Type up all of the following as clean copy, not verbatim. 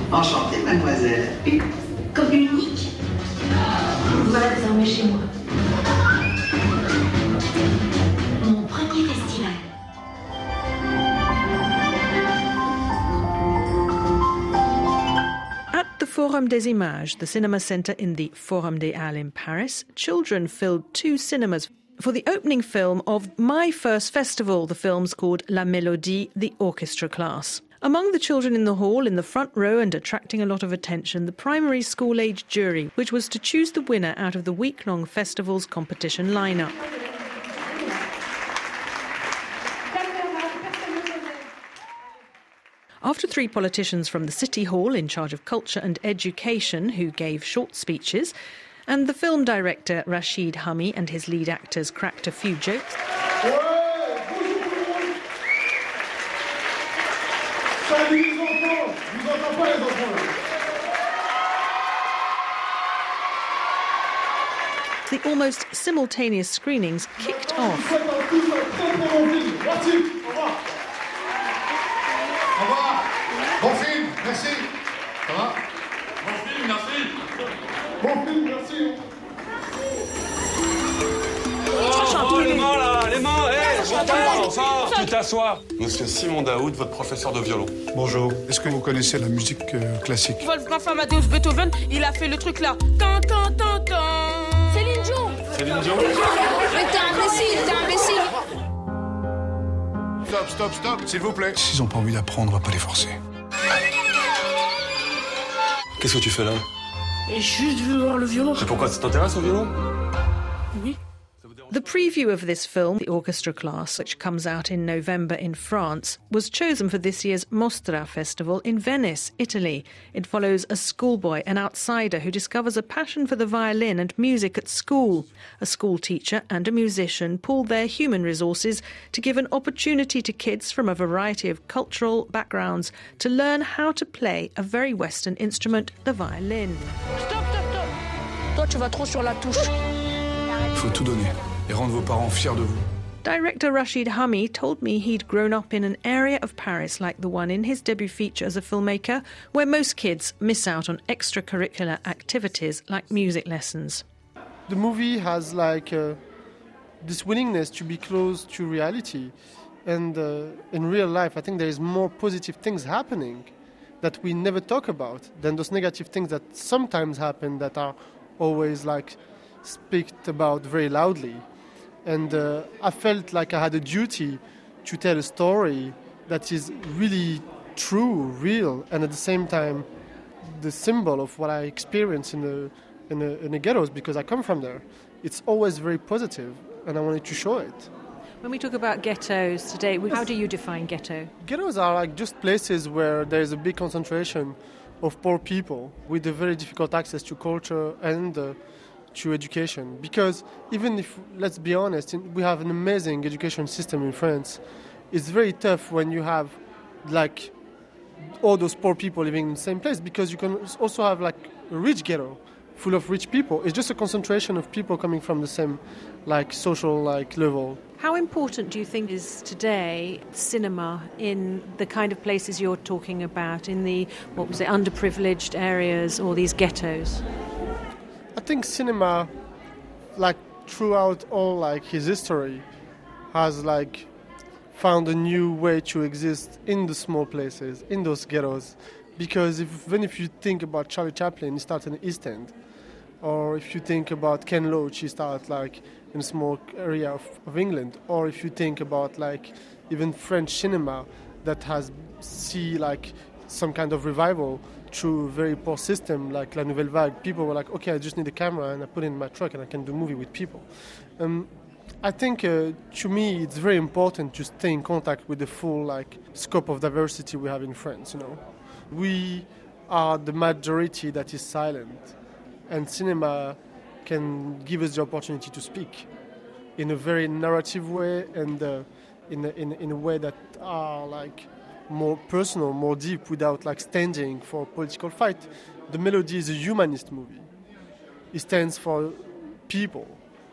Enchantée, mademoiselle. Comme unique. Voilà désormais chez moi. Mon premier festival. At the Forum des Images, the cinema centre in the Forum des Halles in Paris, children filled 2 cinemas for the opening film of my first festival, the film's called La Mélodie, the orchestra class. Among the children in the hall, in the front row and attracting a lot of attention, the primary school-age jury, which was to choose the winner out of the week-long festival's competition lineup. After 3 politicians from the City Hall in charge of culture and education who gave short speeches, and the film director Rachid Hami and his lead actors cracked a few jokes, the almost simultaneous screenings kicked off. Tu t'assois. Monsieur Simon Daoud, votre professeur de violon. Bonjour. Est-ce que vous connaissez la musique classique? Wolfgang Amadeus Beethoven, il a fait le truc là. Tan, tan, tan, tan. Céline Dion. Céline Dion. Mais t'es imbécile. Stop, s'il vous plaît. S'ils n'ont pas envie d'apprendre, on va pas les forcer. Qu'est-ce que tu fais là? Et juste vu voir le violon. Mais pourquoi ça t'intéresse au violon? Oui. The preview of this film, The Orchestra Class, which comes out in November in France, was chosen for this year's Mostra Festival in Venice, Italy. It follows a schoolboy, an outsider, who discovers a passion for the violin and music at school. A school teacher and a musician pool their human resources to give an opportunity to kids from a variety of cultural backgrounds to learn how to play a very Western instrument, the violin. Stop. Toi, tu vas trop sur la touche. Il faut tout donner et rendre vos parents fiers de vous. Director Rachid Hami told me he'd grown up in an area of Paris like the one in his debut feature as a filmmaker, where most kids miss out on extracurricular activities like music lessons. The movie has this willingness to be close to reality, and in real life I think there is more positive things happening that we never talk about than those negative things that sometimes happen that are always speaked about very loudly. And I felt like I had a duty to tell a story that is really true, real, and at the same time the symbol of what I experience in the ghettos, because I come from there. It's always very positive, and I wanted to show it. When we talk about ghettos today, how do you define ghetto? Ghettos are just places where there is a big concentration of poor people with a very difficult access to culture and to education. Because even if, let's be honest, we have an amazing education system in France, it's very tough when you have all those poor people living in the same place, because you can also have a rich ghetto full of rich people. It's just a concentration of people coming from the same social level. How important do you think is today cinema in the kind of places you're talking about, in the underprivileged areas or these ghettos? I think cinema, throughout all his history, has found a new way to exist in the small places, in those ghettos. Because even if you think about Charlie Chaplin, he started in the East End, or if you think about Ken Loach, he started in a small area of England, or if you think about even French cinema that has some kind of revival through a very poor system like La Nouvelle Vague. People were okay, I just need a camera and I put it in my truck and I can do a movie with people. I think to me it's very important to stay in contact with the full scope of diversity we have in France. We are the majority that is silent, and cinema can give us the opportunity to speak in a very narrative way and in a way that are more personal, more deep, without standing for a political fight. The Mélodie is a humanist movie. It stands for people.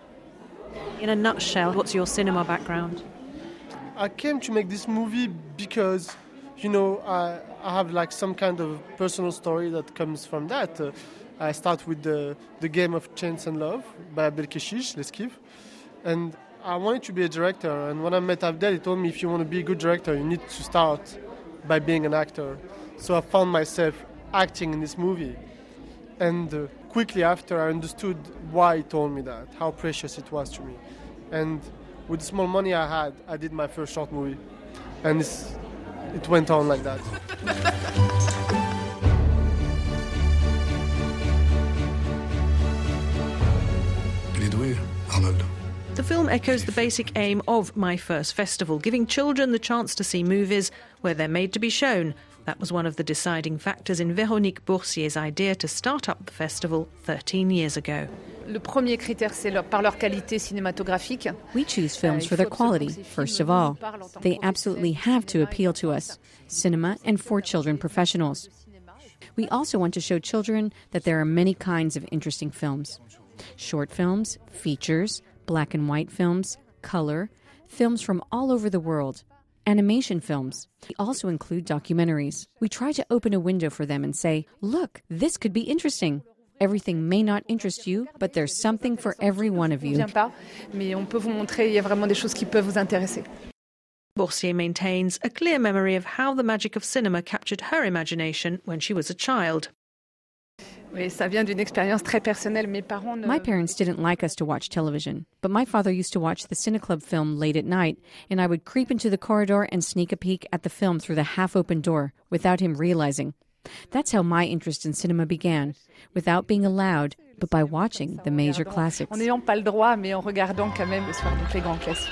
In a nutshell, what's your cinema background? I came to make this movie because you know, I have like some kind of personal story that comes from that. I start with the Game of Chance and Love by Abdelkeshish, L'Esquive. And I wanted to be a director. And when I met Abdel, he told me, if you want to be a good director, you need to start by being an actor. So I found myself acting in this movie. And quickly after, I understood why he told me that, how precious it was to me. And with the small money I had, I did my first short movie. And it went on like that. Il est doué, Arnold. The film echoes the basic aim of My First Festival, giving children the chance to see movies where they're made to be shown. That was one of the deciding factors in Véronique Boursier's idea to start up the festival 13 years ago. Le premier critère, c'est par leur qualité cinématographique. We choose films for their quality, first of all. They absolutely have to appeal to us, cinema and for children professionals. We also want to show children that there are many kinds of interesting films. Short films, features, black and white films, color, films from all over the world, animation films. We also include documentaries. We try to open a window for them and say, look, this could be interesting. Everything may not interest you, but there's something for every one of you. Mais on peut vous montrer, il y a vraiment des choses qui peuvent vous intéresser. Boursier maintains a clear memory of how the magic of cinema captured her imagination when she was a child. Oui, ça vient d'une expérience très personnelle. Mes parents My parents didn't like us to watch television, but my father used to watch the Cineclub film late at night, and I would creep into the corridor and sneak a peek at the film through the half-open door without him realizing. That's how my interest in cinema began, without being allowed, but by watching the major classics. En n'ayant pas le droit, mais en regardant quand même le soir donc les grands classiques.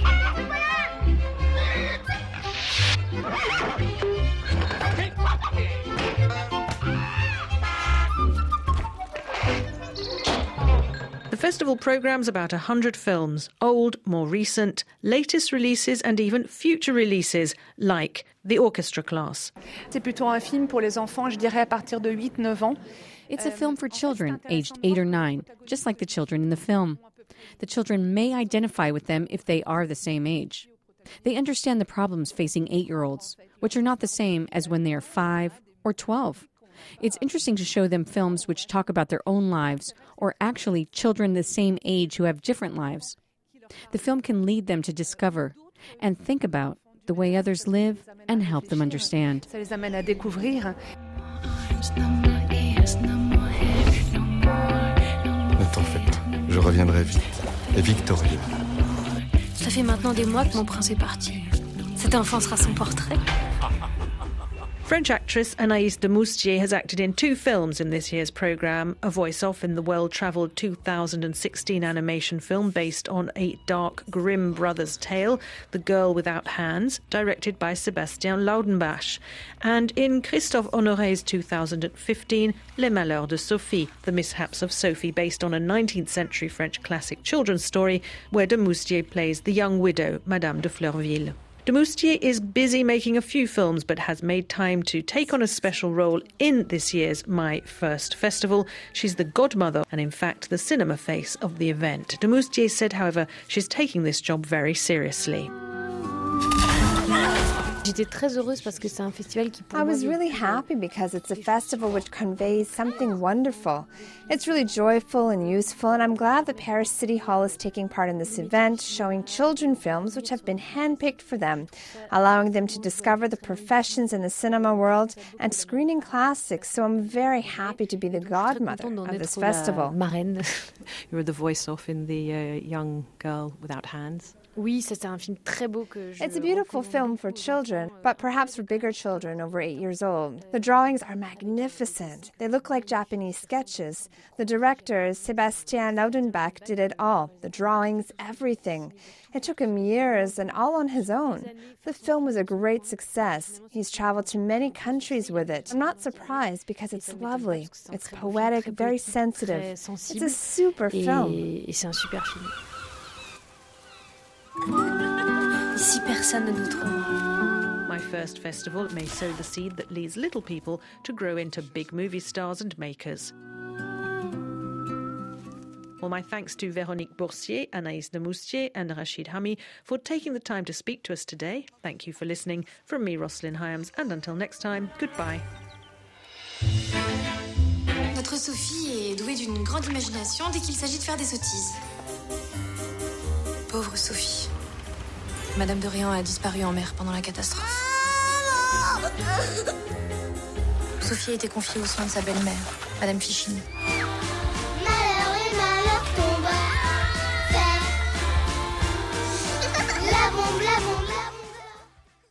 The festival programs about 100 films, old, more recent, latest releases and even future releases, like The Orchestra Class. C'est plutôt un film pour les enfants, je dirais à partir de 8-9 ans. It's a film for children aged 8 or 9, just like the children in the film. The children may identify with them if they are the same age. They understand the problems facing 8-year-olds, which are not the same as when they are 5 or 12. It's interesting to show them films which talk about their own lives, or actually children the same age who have different lives. The film can lead them to discover and think about the way others live and help them understand. Ça les amène à découvrir. Ne t'en fais pas, je reviendrai vite. Et victorieux. Ça fait maintenant des mois que mon prince est parti. Cet enfant sera son portrait. French actress Anaïs de Moustier has acted in 2 films in this year's programme, a voice-off in the well-travelled 2016 animation film based on a dark Grimm brothers tale, The Girl Without Hands, directed by Sébastien Laudenbach, and in Christophe Honoré's 2015 Les Malheurs de Sophie, The Mishaps of Sophie, based on a 19th century French classic children's story where de Moustier plays the young widow, Madame de Fleurville. De Moustier is busy making a few films but has made time to take on a special role in this year's My First Festival. She's the godmother and, in fact, the cinema face of the event. De Moustier said, however, she's taking this job very seriously. J'étais très heureuse parce que c'est un festival qui I was really happy because it's a festival which conveys something wonderful. It's really joyful and useful, and I'm glad that Paris City Hall is taking part in this event, showing children films which have been handpicked for them, allowing them to discover the professions in the cinema world and screening classics. So I'm very happy to be the godmother of this festival. Marraine. You were the voice-off in the Young Girl Without Hands. Oui, c'est un film très beau que je It's a beautiful film for children, but perhaps for bigger children over 8 years old. The drawings are magnificent. They look like Japanese sketches. The director, Sébastien Laudenbach, did it all. The drawings, everything. It took him years and all on his own. The film was a great success. He's traveled to many countries with it. I'm not surprised because it's lovely. It's poetic, very sensitive. It's a super film. Et c'est un super film. Ici, personne ne nous trouvera. My First Festival may sow the seed that leads little people to grow into big movie stars and makers. Well, my thanks to Véronique Boursier, Anaïs Demoustier and Rachid Hami for taking the time to speak to us today. Thank you for listening. From me, Rosalind Hyams, and until next time, goodbye. Notre Sophie est douée d'une grande imagination dès qu'il s'agit de faire des sottises. Pauvre Sophie. Madame de Réan a disparu en mer pendant la catastrophe. Sophie a été confiée aux soins de sa belle-mère, Madame Fichine.